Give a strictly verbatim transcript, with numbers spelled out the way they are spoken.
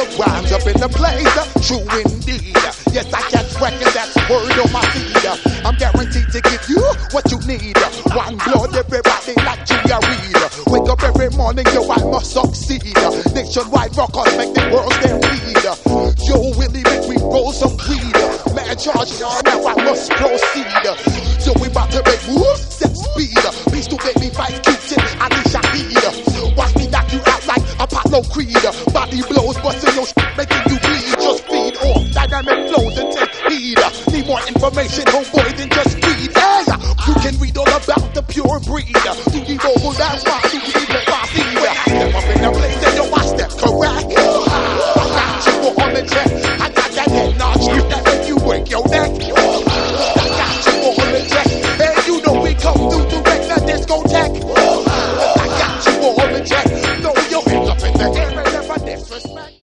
Rhymes up in the place, true indeed. Yes, I catch record, that's word on my feed. I'm guaranteed to give you what you need. One blood, everybody like Julia Reed. Wake up every morning, yo, I must succeed. Nationwide rockers make the world stampede. Yo, Willie, make me roll some weed. Man, charge y'all, now I must proceed. So we about to make moves, set speed. Please to make me fight Q-Tip, Ali Shaheed. Watch me knock you out like Apollo Creed. Body blows, busting your shit, making you bleed. Just feed off dynamic flows and take heed. Need more information, homeboy, than